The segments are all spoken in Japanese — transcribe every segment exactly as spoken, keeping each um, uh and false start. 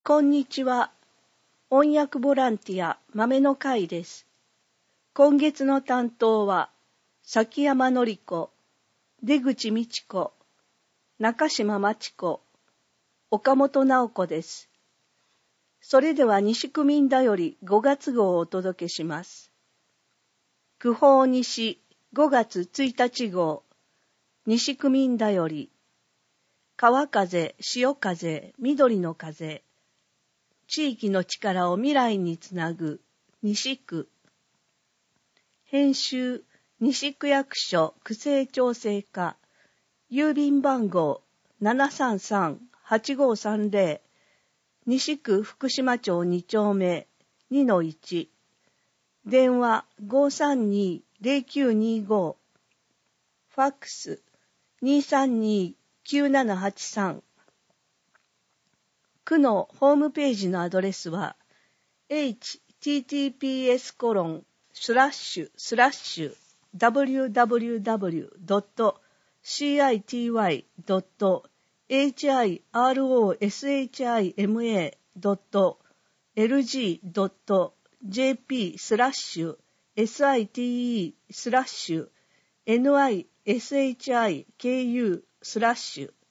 こんにちは。翻訳ボランティア豆の会です。今月の担当は崎山典子、出口美智子、中島真知子、岡本直子です。それでは西区民だよりごがつ号をお届けします。区報西ごがつついたち号、西区民だより、川風、潮風、緑の風、地域の力を未来につなぐ西区。編集西区役所区政調整課、郵便番号 ななさんさんはちごさんゼロ、西区福島町に丁目 にのいち、電話 ごーさんにーゼロきゅうにーご、ファックス にーさんにーきゅうななはちさん。区のホームページのアドレスは エイチティーティーピーエスコロンスラッシュスラッシュダブリューダブリューダブリュードットシーアイティーワイドットエイチアイアールオーエスエイチアイエムエードットエルジードットジェーピースラッシュエスアイティーイースラッシュエヌアイエスエイチアイケーユースラッシュ。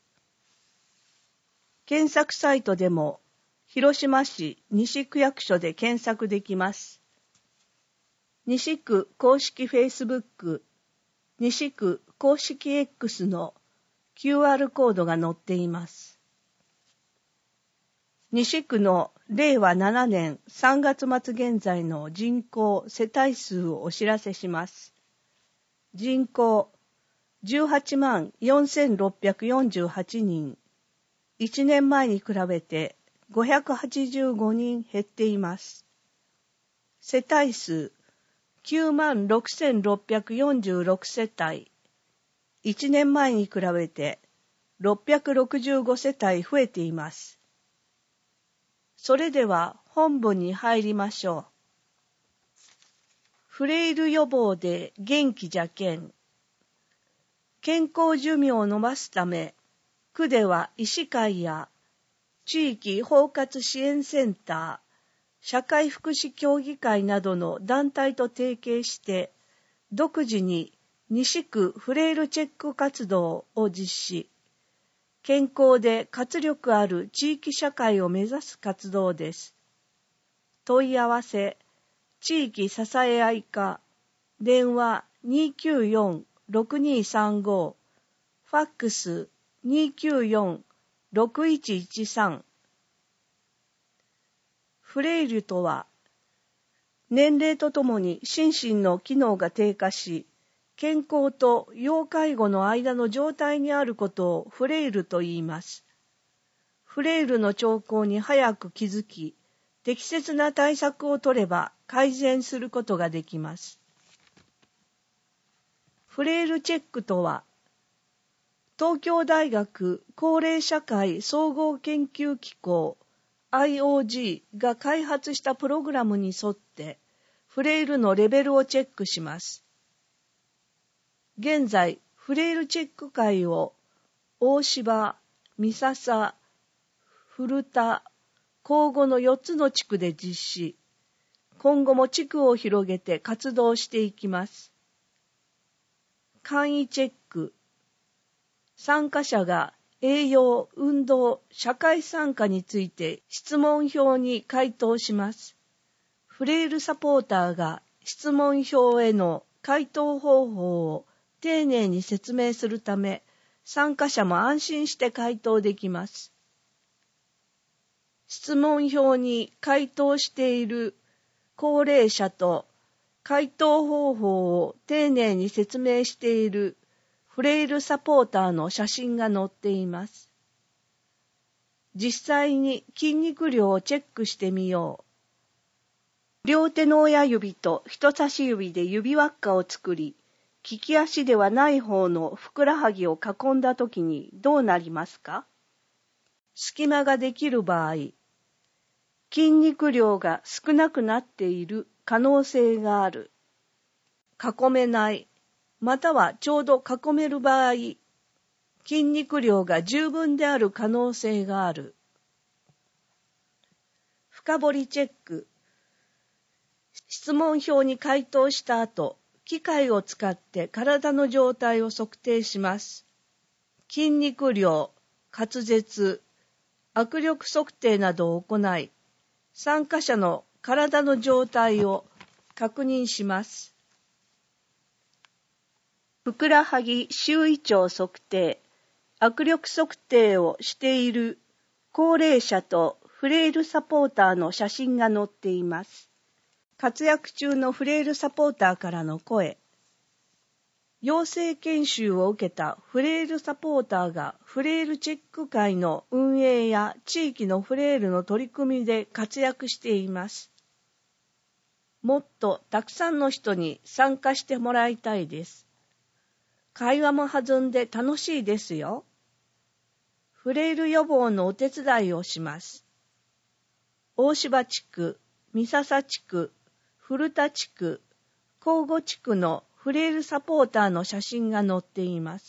検索サイトでも広島市西区役所で検索できます。西区公式フェイスブック、西区公式 X の キューアール コードが載っています。西区のれいわななねんさんがつ末現在の人口世帯数をお知らせします。人口じゅうはちまんよんせんろっぴゃくよんじゅうはちにん。いちねんまえに比べてごひゃくはちじゅうごにん減っています。世帯数きゅうまんろくせんろっぴゃくよんじゅうろく世帯。いちねんまえに比べてろっぴゃくろくじゅうご世帯増えています。それでは本文に入りましょう。フレイル予防で元気じゃけん。健康寿命を延ばすため、区では医師会や地域包括支援センター、社会福祉協議会などの団体と提携して、独自に西区フレイルチェック活動を実施。健康で活力ある地域社会を目指す活動です。問い合わせ、地域支え合い課、電話 にーきゅうよんろくにーさんご、ファックスにーきゅうよんろくいちいちさん。フレイルとは、年齢とともに心身の機能が低下し、健康と要介護の間の状態にあることをフレイルと言います。フレイルの兆候に早く気づき、適切な対策を取れば改善することができます。フレイルチェックとは、東京大学高齢社会総合研究機構 アイオージー が開発したプログラムに沿ってフレイルのレベルをチェックします。現在、フレイルチェック会を大芝、三笹、古田、甲後のよっつの地区で実施。今後も地区を広げて活動していきます。簡易チェック。参加者が栄養、運動、社会参加について質問票に回答します。フレイルサポーターが質問票への回答方法を丁寧に説明するため、参加者も安心して回答できます。質問票に回答している高齢者と回答方法を丁寧に説明しているフレイルサポーターの写真が載っています。実際に筋肉量をチェックしてみよう。両手の親指と人差し指で指輪っかを作り、利き足ではない方のふくらはぎを囲んだときにどうなりますか？隙間ができる場合、筋肉量が少なくなっている可能性がある。囲めない。またはちょうど囲める場合、筋肉量が十分である可能性がある。 深掘りチェック。質問票に回答した後、機械を使って体の状態を測定します。筋肉量、滑舌、握力測定などを行い、参加者の体の状態を確認します。ふくらはぎ周囲長測定、握力測定をしている高齢者とフレイルサポーターの写真が載っています。活躍中のフレイルサポーターからの声。養成研修を受けたフレイルサポーターがフレイルチェック会の運営や地域のフレイルの取り組みで活躍しています。もっとたくさんの人に参加してもらいたいです。会話も弾んで楽しいですよ。フレイル予防のお手伝いをします。大芝地区、三笹地区、古田地区、庚午地区のフレイルサポーターの写真が載っています。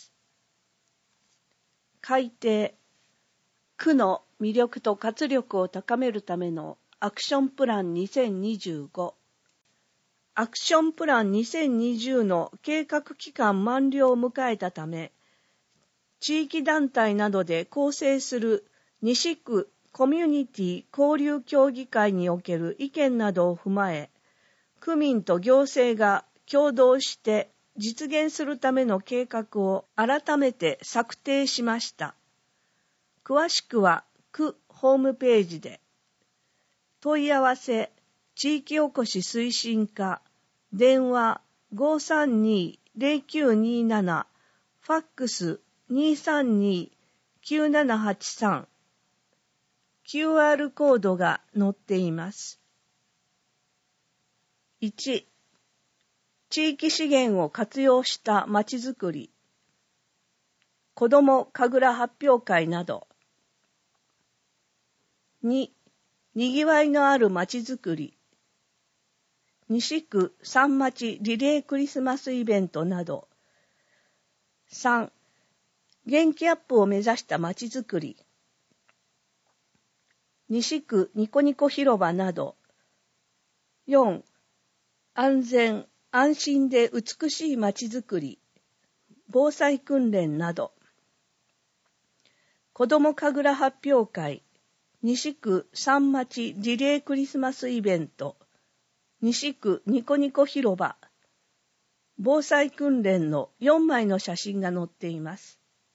改定。区の魅力と活力を高めるためのアクションプランにせんにじゅうご。アクションプランにせんにじゅうの計画期間満了を迎えたため、地域団体などで構成する西区コミュニティ交流協議会における意見などを踏まえ、区民と行政が共同して実現するための計画を改めて策定しました。詳しくは区ホームページで。問い合わせ、地域おこし推進課、電話 ごーさんにーぜろきゅうにーなな、ファックスにーさんにーきゅうななはちさん、キューアール コードが載っています。いち、地域資源を活用したまちづくり、子ども神楽発表会など。に、にぎわいのあるまちづくり、西区三町リレークリスマスイベントなど。さん、元気アップを目指したまちづくり、西区ニコニコ広場など。よん、安全安心で美しいまちづくり、防災訓練など。子ども神楽発表会、西区三町リレークリスマスイベント、西区ニコニコ広場、防災訓練のよんまいの写真が載っています。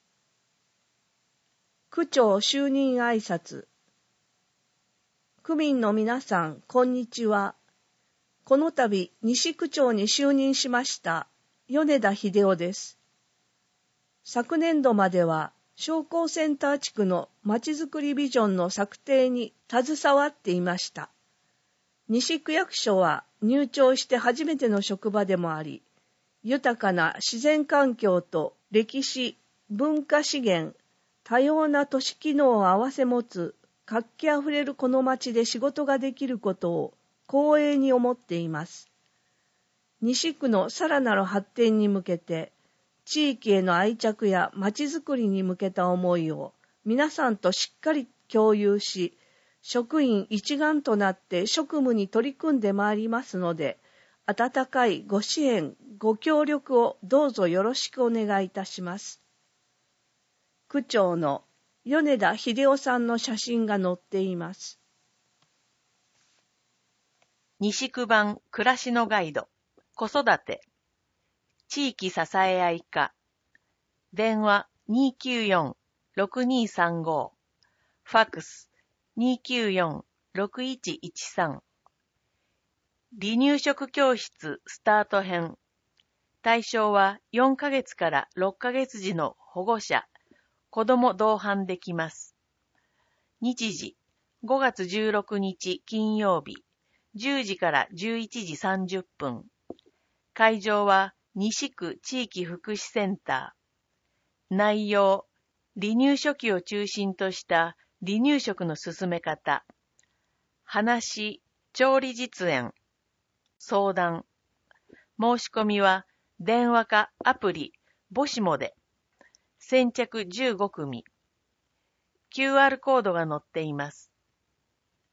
区長就任挨拶。区民の皆さん、こんにちは。この度、西区長に就任しました、米田秀夫です。昨年度までは、商工センター地区のまちづくりビジョンの策定に携わっていました。西区役所は入庁して初めての職場でもあり、豊かな自然環境と歴史、文化資源、多様な都市機能を併せ持つ活気あふれるこの町で仕事ができることを光栄に思っています。西区のさらなる発展に向けて、地域への愛着や町づくりに向けた思いを皆さんとしっかり共有し、職員一丸となって職務に取り組んでまいりますので、温かいご支援、ご協力をどうぞよろしくお願いいたします。区長の米田秀夫さんの写真が載っています。 西区版暮らしのガイド、子育て、地域支え合い課、電話 にーきゅうよんろくにーさんご、ファックス にーきゅうよんろくいちいちさん、離乳食教室スタート編、対象はよんかげつからろっかげつ児の保護者、子ども同伴できます。日時、ごがつじゅうろくにち金曜日、じゅうじからじゅういちじさんじゅっぷん。会場は西区地域福祉センター。内容、離乳初期を中心とした離乳食の進め方。話、調理実演。相談。申し込みは電話かアプリ、ボシモで。先着じゅうごくみ。キューアール コードが載っています。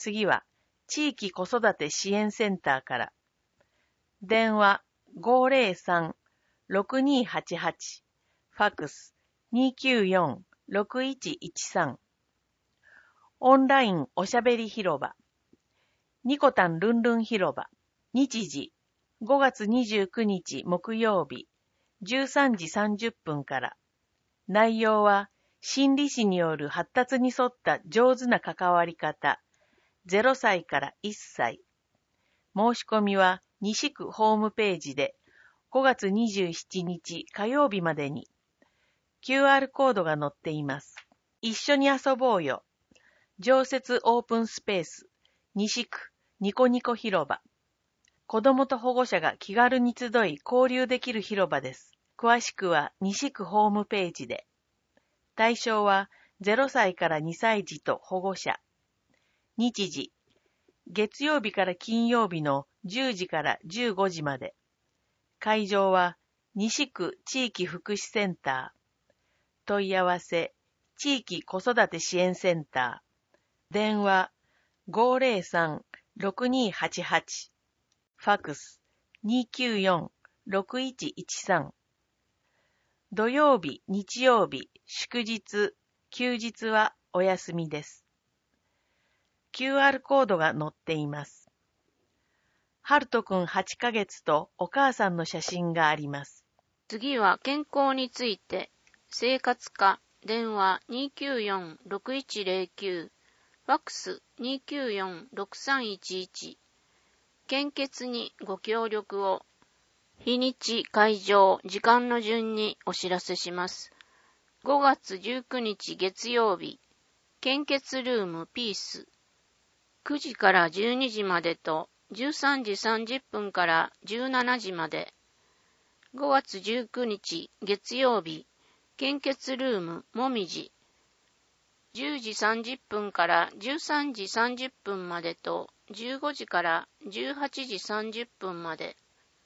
次は、地域子育て支援センターから。電話 ごーぜろさん ろくにーはちはち、ファックス にーきゅうよん ろくいちいちさん。オンラインおしゃべり広場。ニコタンルンルン広場。日時ごがつにじゅうくにち木曜日じゅうさんじさんじゅっぷんから。内容は心理師による発達に沿った上手な関わり方。ゼロさいからいっさい。申し込みは西区ホームページでごがつにじゅうしちにち火曜日までに キューアール コードが載っています。一緒に遊ぼうよ。常設オープンスペース西区ニコニコ広場。子どもと保護者が気軽に集い交流できる広場です。詳しくは西区ホームページで。対象はゼロさいからにさい児と保護者。日時、月曜日から金曜日のじゅうじからじゅうごじまで。会場は西区地域福祉センター。問い合わせ、地域子育て支援センター。電話 ごーぜろさん ろくにーはちはち。ファックス にーきゅうよん ろくいちいちさん。土曜日、日曜日、祝日、休日はお休みです。キューアール コードが載っています。はるとくんはちかげつとお母さんの写真があります。 次は健康について、生活科、電話 にーきゅうよん ろくいちぜろきゅう、ファックス にーきゅうよん ろくさんいちいち。献血にご協力を。日にち、会場、時献の順にお知らせします。ごがつじゅうくにち月曜日、献血ルームピース。くじからじゅうにじまでとじゅうさんじさんじゅっぷんからじゅうしちじまで。ごがつじゅうくにち月曜日、献血ルームもみじ。じゅうじさんじゅっぷんからじゅうさんじさんじゅっぷんまでとじゅうごじからじゅうはちじさんじゅっぷんまで。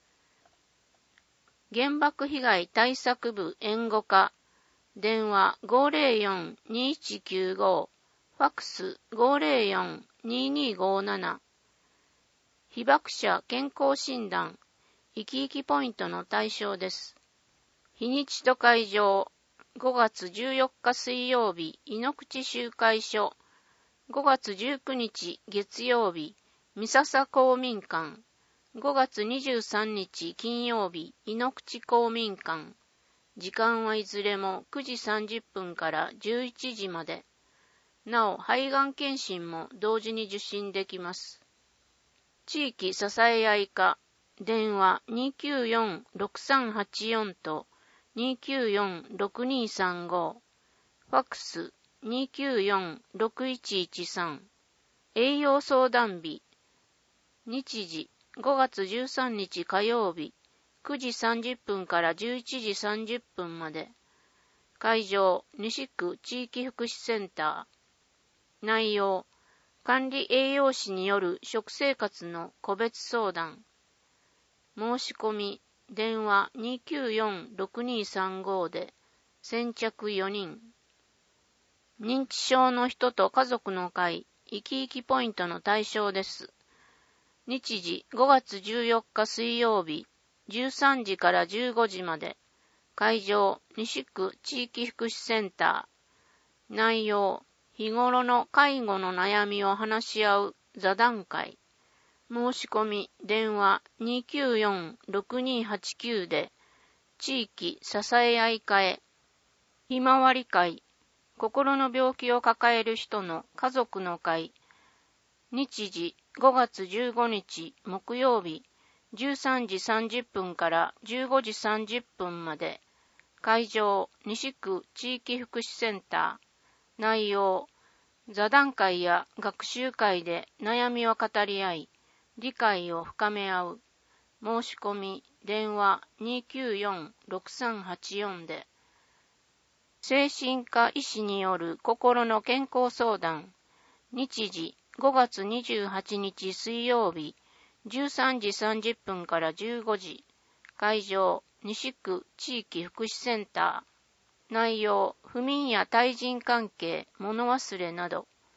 原爆被害対策部援護課、電話 ごーぜろよん にーいちきゅうご、ファックス ごーぜろよん にーにーごーなな。被爆者健康診断、生き生きポイントの対象です。日にちと会場、ごがつじゅうよっか水曜日、井ノ口集会所、ごがつじゅうくにち月曜日、三笹公民館、ごがつにじゅうさんにち金曜日、井ノ口公民館。時間はいずれもくじさんじゅっぷんからじゅういちじまで。なお、肺がん検診も同時に受診できます。地域支え合い課、電話 にーきゅうよん ろくさんはちよん と にーきゅうよん ろくにーさんご、ファックス にーきゅうよん ろくいちいちさん。栄養相談日、日時ごがつじゅうさんにち火曜日、くじさんじゅっぷんからじゅういちじさんじゅっぷんまで。会場、西区地域福祉センター。内容、管理栄養士による食生活の個別相談。申し込み、電話 にーきゅうよん ろくにーさんご で、先着よにん。認知症の人と家族の会、生き生きポイントの対象です。日時ごがつじゅうよっか水曜日、じゅうさんじからじゅうごじまで。会場、西区地域福祉センター。内容、日頃の介護の悩みを話し合う座談会。申し込み、電話 にーきゅうよん ろくにーはちきゅう で、地域支え合い課へ。ひまわり会、心の病気を抱える人の家族の会。日時ごがつじゅうごにち木曜日、じゅうさんじさんじゅっぷんからじゅうごじさんじゅっぷんまで。会場、西区地域福祉センター。内容、座談会や学習会で悩みを語り合い、理解を深め合う。申し込み、電話 にーきゅうよん ろくさんはちよん で。精神科医師による心の健康相談。日時ごがつにじゅうはちにち水曜日、じゅうさんじさんじゅっぷんからじゅうごじ。会場、西区地域福祉センター。内容、不眠や対人関係、物忘れなど。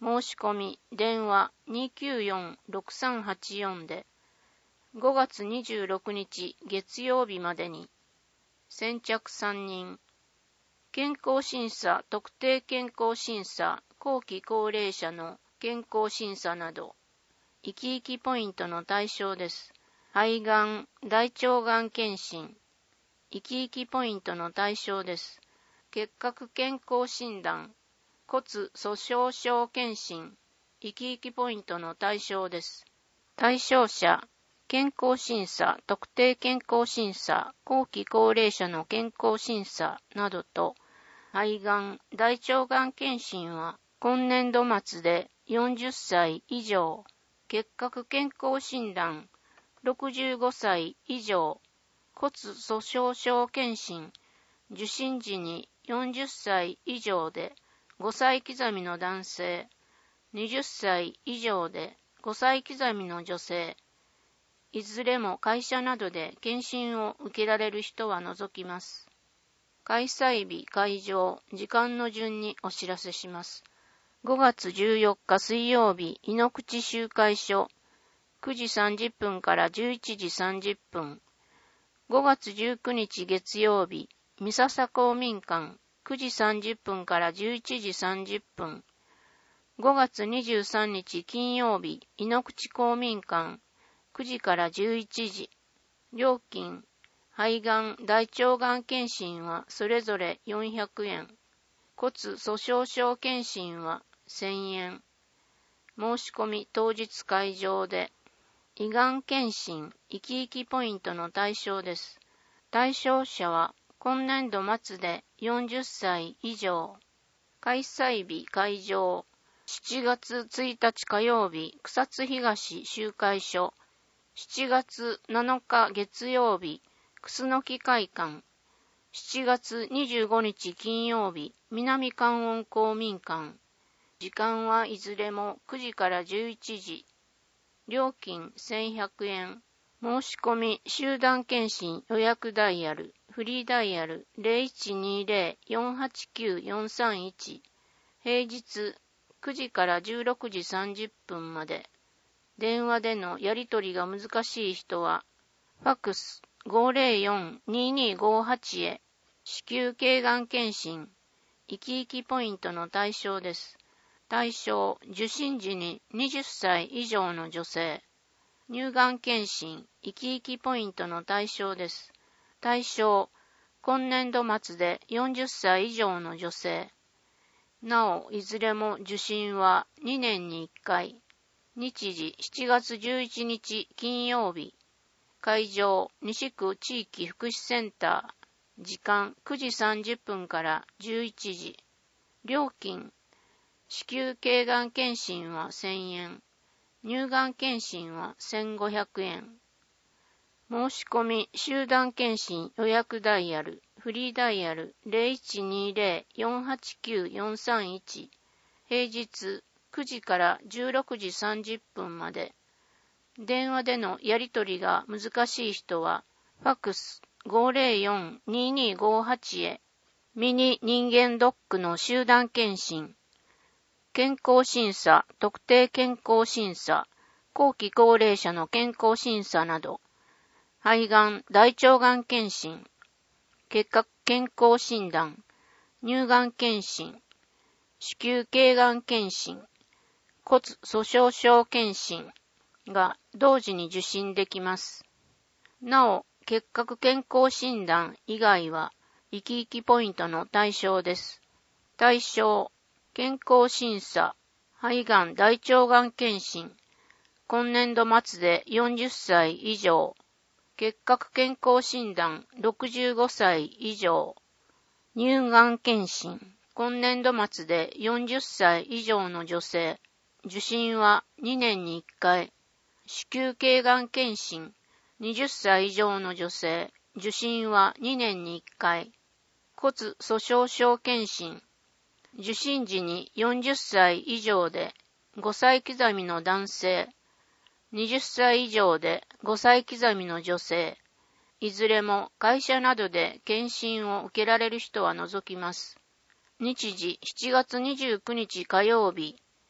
申し込み、電話 にきゅうよん ろくさんはちよん で、ごがつにじゅうろくにち月曜日までに、先着さんにん、健康審査、特定健康審査、後期高齢者の健康審査など、生き生きポイントの対象です。肺がん、大腸がん検診、生き生きポイントの対象です。結核健康診断、骨粗鬆症検診、生き生きポイントの対象です。対象者、健康審査、特定健康審査、後期高齢者の健康審査などと、肺がん、大腸がん検診は今年度末でよんじゅっさい以上、結核健康診断、ろくじゅうごさい以上、骨粗鬆症検診、受診時によんじゅっさい以上でごさい刻みの男性、はたち以上でごさい刻みの女性、いずれも会社などで検診を受けられる人は除きます。開催日、会場、時間の順にお知らせします。ごがつじゅうよっか水曜日、井ノ口集会所、くじさんじゅっぷんからじゅういちじさんじゅっぷん。ごがつじゅうくにち月曜日、三笹公民館、くじさんじゅっぷんからじゅういちじさんじゅっぷん。ごがつにじゅうさんにち金曜日、井ノ口公民館、くじからじゅういちじ。料金、肺がん、大腸がん検診はそれぞれよんひゃくえん。骨粗鬆症検診はせんえん。申し込み当日会場で、胃がん検診、生き生きポイントの対象です。対象者は今年度末でよんじゅっさい以上。開催日、会場、しちがつついたち火曜日、草津東集会所、しちがつなのか月曜日、楠木会館、しちがつにじゅうごにち金曜日、南関温公民館。時間はいずれもくじからじゅういちじ。料金せんひゃくえん。申し込み、集団検診予約ダイヤル、フリーダイヤル ゼロいちにゼロ よんはちきゅう よんさんいち。平日くじからじゅうろくじさんじゅっぷんまで。電話でのやり取りが難しい人は、ファックス ごゼロよん ににごはち へ。子宮頸がん検診、生き生きポイントの対象です。対象、受診時にはたち以上の女性。乳がん検診、生き生きポイントの対象です。対象、今年度末でよんじゅっさい以上の女性。なお、いずれも受診はにねんにいっかい。日時しちがつじゅういちにち金曜日。会場、西区地域福祉センター。時間くじさんじゅっぷんからじゅういちじ。料金、子宮頸がん検診はせんえん。乳がん検診はせんごひゃくえん。申し込み、集団検診予約ダイヤル、フリーダイヤル ゼロいちにゼロ よんはちきゅう よんさんいち。平日くじからじゅうろくじさんじゅっぷんまで。電話でのやり取りが難しい人は、ファックス ごゼロよん ににごはち へ。ミニ人間ドックの集団検診。健康審査、特定健康審査、後期高齢者の健康審査など、肺がん、大腸がん検診、結核健康診断、乳がん検診、子宮頸がん検診、骨粗鬆症検診が同時に受診できます。なお、結核健康診断以外は、生き生きポイントの対象です。対象、健康審査、肺がん大腸がん検診、今年度末でよんじゅっさい以上、結核健康診断ろくじゅうごさい以上、乳がん検診、今年度末でよんじゅっさい以上の女性、受診はにねんにいっかい、子宮頸がん検診、はたち以上の女性、受診はにねんにいっかい、骨粗鬆症検診、受診時によんじゅっさい以上でごさい刻みの男性、はたち以上でごさい刻みの女性、いずれも会社などで検診を受けられる人は除きます。日時しちがつにじゅうくにち火曜日、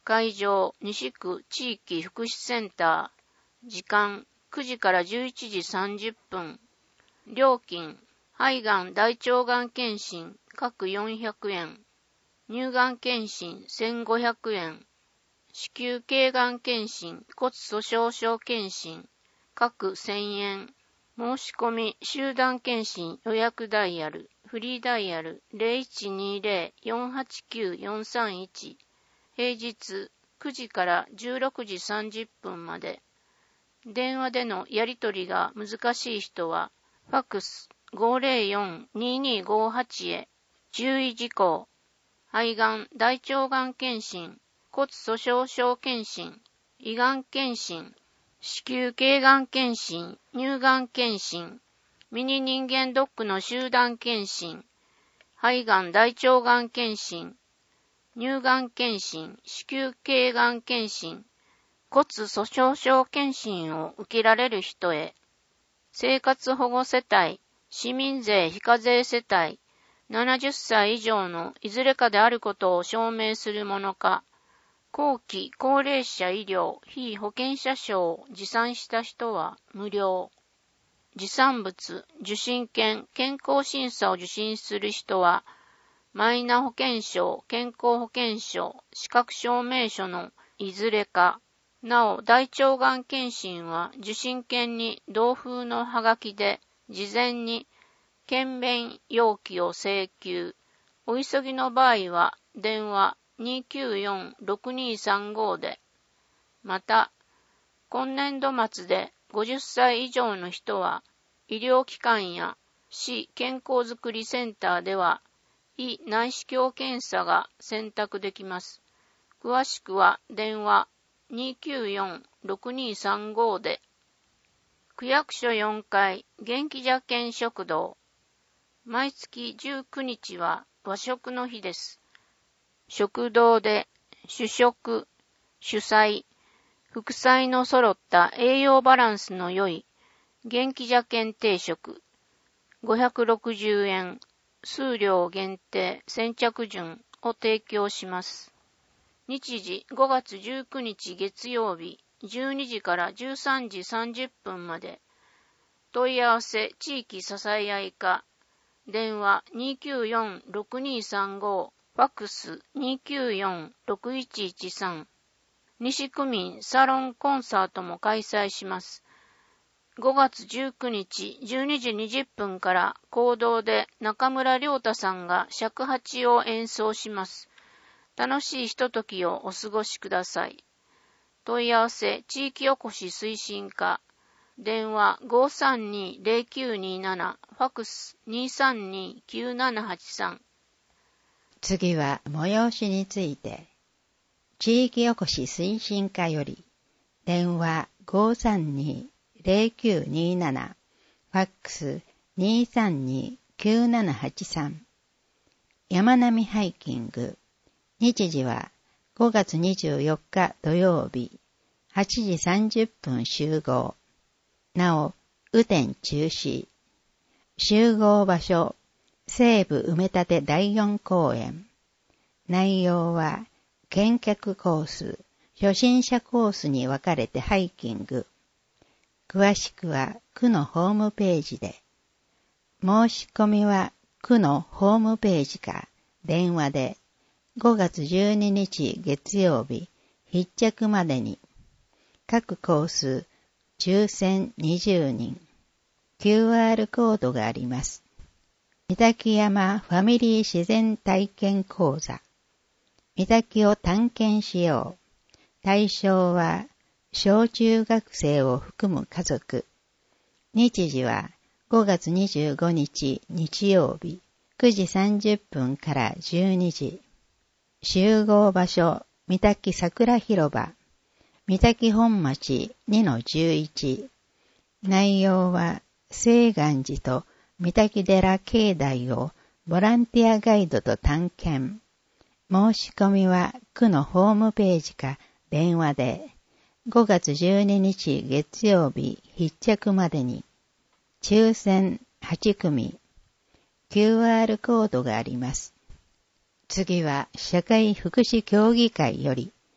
会場、西区地域福祉センター。時間、くじからじゅういちじさんじゅっぷん。料金、肺がん大腸がん検診、各よんひゃくえん。乳がん検診、せんごひゃくえん。子宮頸がん検診、骨粗鬆症検診、各せんえん。申し込み、集団検診予約ダイヤル、フリーダイヤル ゼロいちにゼロ よんはちきゅう よんさんいち。平日くじからじゅうろくじさんじゅっぷんまで。電話でのやり取りが難しい人は、ファックス ごーぜろよん にーにーごーはち へ。注意事項。肺がん大腸がん検診、骨粗鬆症検診、胃がん検診、子宮頸がん検診、乳がん検診、ミニ人間ドックの集団検診、肺がん大腸がん検診、乳がん検診、子宮頸がん検診、骨粗鬆症検診を受けられる人へ、生活保護世帯、市民税非課税世帯、ななじゅっさい以上のいずれかであることを証明するものか、後期高齢者医療非保険者証を持参した人は無料。持参物、受診券、健康審査を受診する人は、マイナ保険証、健康保険証、資格証明書のいずれか。なお、大腸がん検診は受診券に同封のハガキで事前に検便要記を請求。お急ぎの場合は電話にーきゅうよん ろくにーさんご で。また、今年度末でごじゅっさい以上の人は医療機関や市健康づくりセンターでは胃内視鏡検査が選択できます。詳しくは電話にーきゅうよん ろくにーさんご で。区役所よんかい元気じゃけん食堂。毎月じゅうくにちは和食の日です。食堂で主食、主菜、副菜の揃った栄養バランスの良い元気じゃけん定食ごひゃくろくじゅうえん、数量限定先着順を提供します。日時ごがつじゅうくにち月曜日じゅうにじからじゅうさんじさんじゅっぷんまで。問い合わせ地域支え合い課。電話にーきゅうよん ろくにーさんご、ファックス にーきゅうよん ろくいちいちさん。西区民サロンコンサートも開催します。ごがつじゅうくにちじゅうにじにじゅっぷんから講堂で中村亮太さんが尺八を演奏します。楽しいひとときをお過ごしください。問い合わせ地域おこし推進課。電話 ごーさんにーぜろきゅうにーなな、ファックス にーさんにーきゅうななはちさん。 次は催しについて。地域おこし推進課より、電話 ごーさんにーぜろきゅうにーなな、ファックス にーさんにーきゅうななはちさん。山並ハイキング。日時はごがつにじゅうよっか土曜日、はちじさんじゅっぷん集合。なお、雨天中止。集合場所、西部埋め立てだいよん公園。内容は、見客コース、初心者コースに分かれてハイキング。詳しくは区のホームページで。申し込みは区のホームページか電話でごがつじゅうににち月曜日必着までに。各コース抽選にじゅうにん。キューアール コードがあります。三滝山ファミリー自然体験講座。三滝を探検しよう。対象は小中学生を含む家族。日時はごがつにじゅうごにち日曜日くじさんじゅっぷんからじゅうにじ。集合場所三滝桜広場。三滝本町 にのじゅういち。内容は清願寺と三滝寺境内をボランティアガイドと探検。申し込みは区のホームページか電話でごがつじゅうににち月曜日必着までに。抽選はちくみ。キューアール コードがあります。次は社会福祉協議会より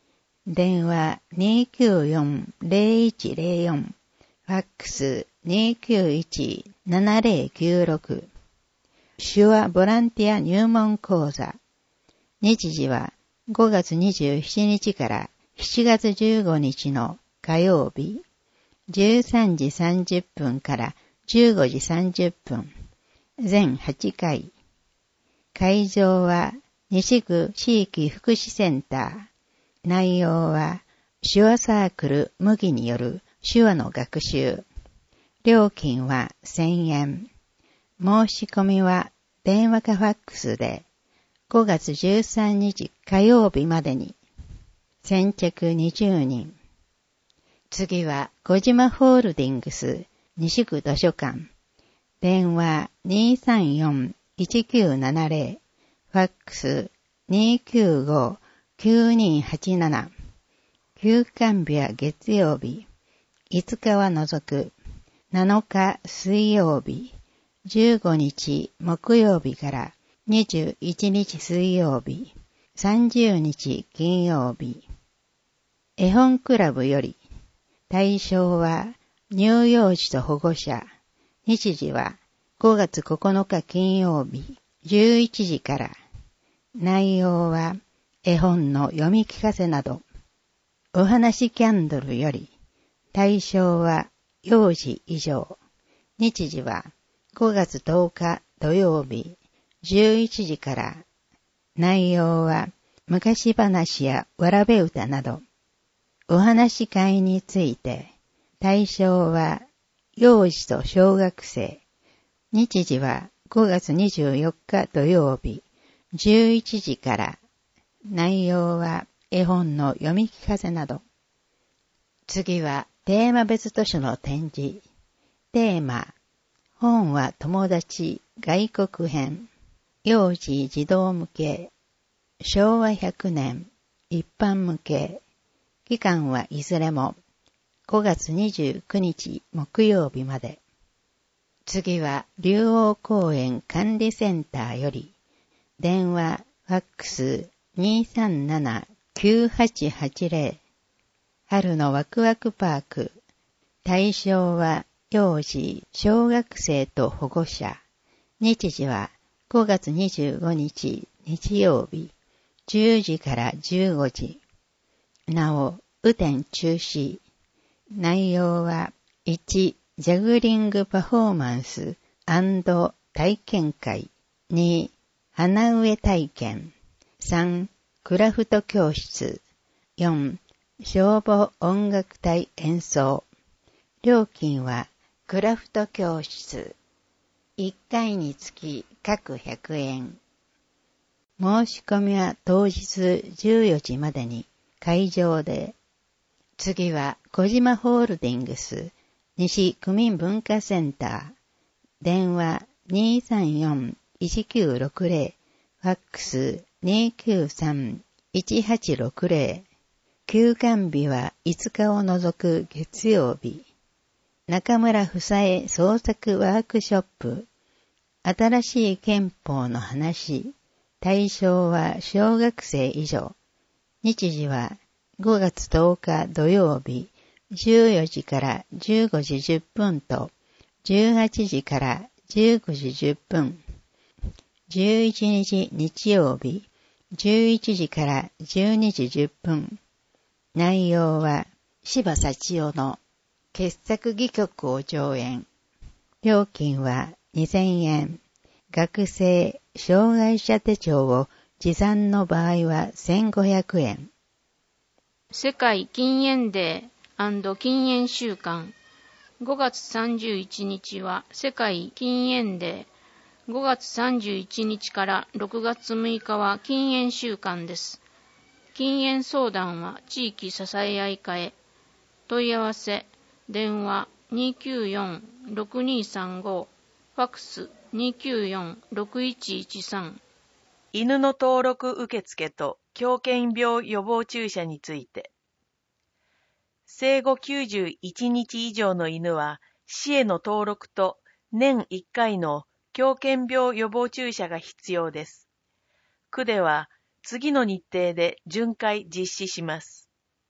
電話 にきゅうよん ゼロいちゼロよん、ファックス にきゅういち ななゼロきゅうろく、手話ボランティア入門講座。日時はごがつにじゅうしちにちからしちがつじゅうごにちの火曜日、じゅうさんじさんじゅっぷんからじゅうごじさんじゅっぷん、全はちかい。会場は西区地域福祉センター。内容は手話サークル麦による手話の学習。料金はせんえん。申し込みは電話かファックスでごがつじゅうさんにち火曜日までに。先着にじゅうにん。次は小島ホールディングス西区図書館。電話 にさんよん いちきゅうななゼロ、ファックス にきゅうご きゅうにはちなな。休館日は月曜日、いつかは除く、なのか水曜日、じゅうごにち木曜日からにじゅういちにち水曜日、さんじゅうにち金曜日。絵本クラブより、対象は乳幼児と保護者。日時はごがつここのか金曜日じゅういちじから。内容は絵本の読み聞かせなど。お話キャンドルより、対象は幼児以上。日時はごがつとおか土曜日じゅういちじから。内容は昔話やわらべ歌など。お話会について、対象は幼児と小学生。日時はごがつにじゅうよっか土曜日じゅういちじから。内容は絵本の読み聞かせなど。次はテーマ別図書の展示。テーマ、本は友達外国編。幼児児童向け。昭和ひゃくねん一般向け。期間はいずれもごがつにじゅうくにち木曜日まで。次は竜王公園管理センターより、電話、ファックス にさんなな きゅうはちはちゼロ。春のワクワクパーク。対象は幼児、小学生と保護者。日時はごがつにじゅうごにち日曜日じゅうじからじゅうごじ。なお、雨天中止。内容はいち、ジャグリングパフォーマンス&体験会。に、花植え体験。さん、クラフト教室。よん、消防音楽隊演奏。料金はクラフト教室。いっかいにつき各ひゃくえん。申し込みは当日じゅうよじまでに会場で。次は小島ホールディングス西区民文化センター。電話 にさんよん いちきゅうろくゼロ、ファックス にきゅうさん いちはちろくゼロ。休館日はいつかを除く月曜日。中村夫妻創作ワークショップ。新しい憲法の話。対象は小学生以上。日時はごがつとおか土曜日じゅうよじからじゅうごじじゅっぷんとじゅうはちじからじゅうくじじゅっぷん。じゅういちにち日曜日じゅういちじからじゅうにじじゅっぷん。内容は柴幸男の傑作戯曲を上演。料金はにせんえん。学生障害者手帳を持参の場合はせんごひゃくえん。 世界禁煙デー&禁煙週間。ごがつさんじゅういちにちは世界禁煙デー。ごがつさんじゅういちにちからろくがつむいかは禁煙週間です。禁煙相談は地域支え合い課へ。問い合わせ、電話 にきゅうよん ろくにさんご、ファックス にきゅうよん ろくいちいちさん。 犬の登録受付と狂犬病予防注射について。生後きゅうじゅういちにち以上の犬は市への登録と年いっかいの狂犬病予防注射が必要です。。区では次の日程で巡回実施します。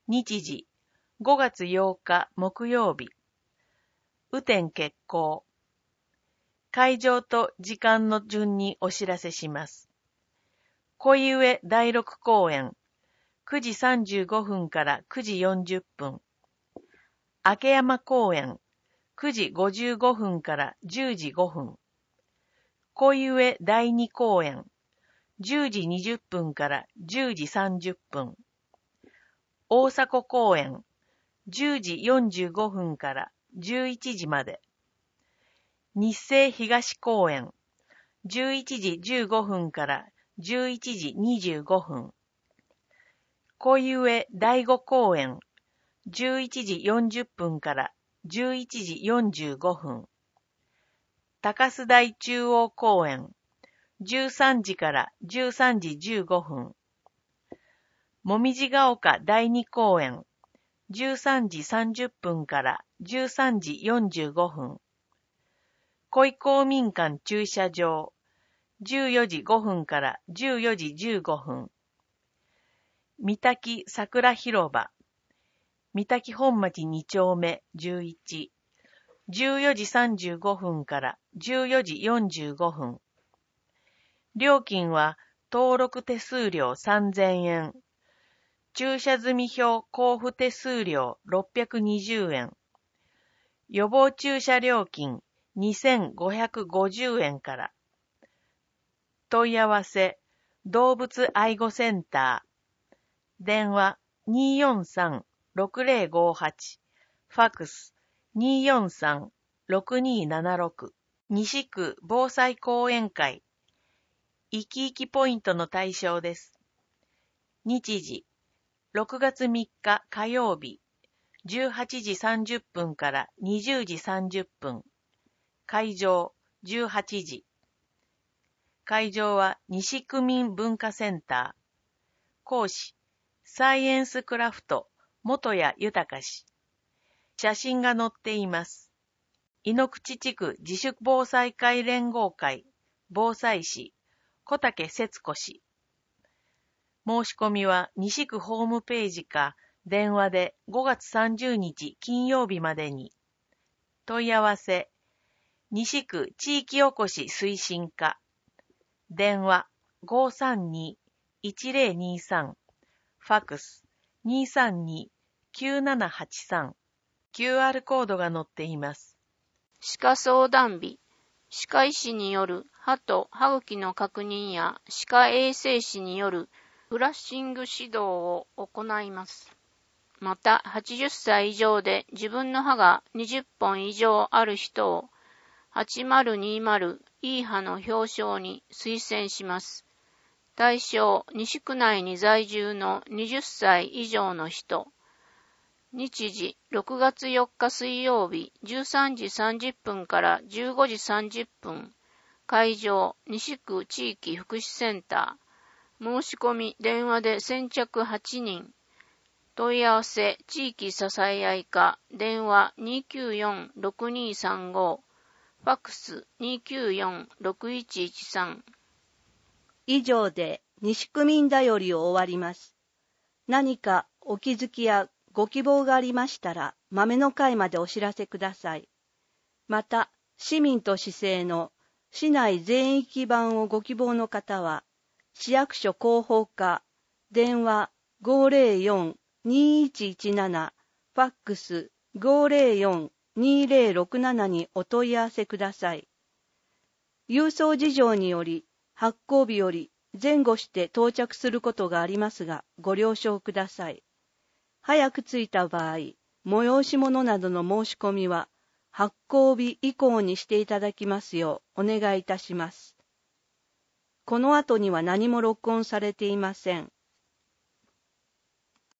日時、ごがつようか木曜日。雨天決行。会場と時間の順にお知らせします。小上だいろく公演、くじさんじゅうごふんからくじよんじゅっぷん。明山公演、くじごじゅうごふんからじゅうじごふん。小上だいに公演、じゅうじにじゅっぷんからじゅうじさんじゅっぷん。大迫公演、じゅうじよんじゅうごふんからじゅういちじまで。日生東公演、じゅういちじじゅうごふんからじゅういちじにじゅうごふん。小上だいご公演、じゅういちじよんじゅっぷんからじゅういちじよんじゅうごふん。高須台中央公園、じゅうさんじからじゅうさんじじゅうごふん。もみじが丘だいに公園、じゅうさんじさんじゅっぷんからじゅうさんじよんじゅうごふん。小井公民館駐車場、じゅうよじごふんからじゅうよじじゅうごふん。三滝桜広場、三滝本町に丁目じゅういち、じゅうよじさんじゅうごふんからじゅうよじよんじゅうごふん。料金は登録手数料さんぜんえん。駐車済票交付手数料ろっぴゃくにじゅうえん。予防駐車料金にせんごひゃくごじゅうえんから。問い合わせ、動物愛護センター。電話にーよんさんろくぜろごはち。ファックスにーよんさんろくにーななろく。西区防災講演会。いきいきポイントの対象です。日時、ろくがつみっか火曜日、じゅうはちじさんじゅっぷんからにじゅうじさんじゅっぷん。会場、じゅうはちじ。会場は西区民文化センター。講師、サイエンスクラフト、元谷豊氏。写真が載っています。井ノ口地区自主防災会連合会、防災士、小竹節子氏。申し込みは西区ホームページか電話でごがつさんじゅうにち金曜日までに。問い合わせ、西区地域おこし推進課。電話 ごーさんにーいちぜろにーさん。ファックス にーさんにーきゅうななはちさん。キューアール コードが載っています。 歯科相談日、歯科医師による歯と歯茎の確認や歯科衛生士によるブラッシング指導を行います。また、はちじゅっさい以上で自分の歯がにじゅっぽん以上ある人をはちまるにまるいい歯の表彰に推薦します。対象、西区内に在住のはたち以上の人。日時、ろくがつよっか水曜日、じゅうさんじさんじゅっぷんからじゅうごじさんじゅっぷん。会場、西区地域福祉センター。申し込み、電話で先着はちにん。問い合わせ、地域支え合い課、電話にーきゅうよんろくにーさんご。ファックスにーきゅうよんろくいちいちさん。 以上で西区民だよりを終わります。何かお気づきやご希望がありましたら、豆の会までお知らせください。また、市民と市政の市内全域版をご希望の方は、市役所広報課、電話 ごーぜろよんにーいちいちなな、ファックス ごーぜろよんにーぜろろくなな にお問い合わせください。郵送事情により、発行日より前後して到着することがありますが、ご了承ください。早く着いた場合、催し物などの申し込みは、発行日以降にしていただきますようお願いいたします。この後には何も録音されていません。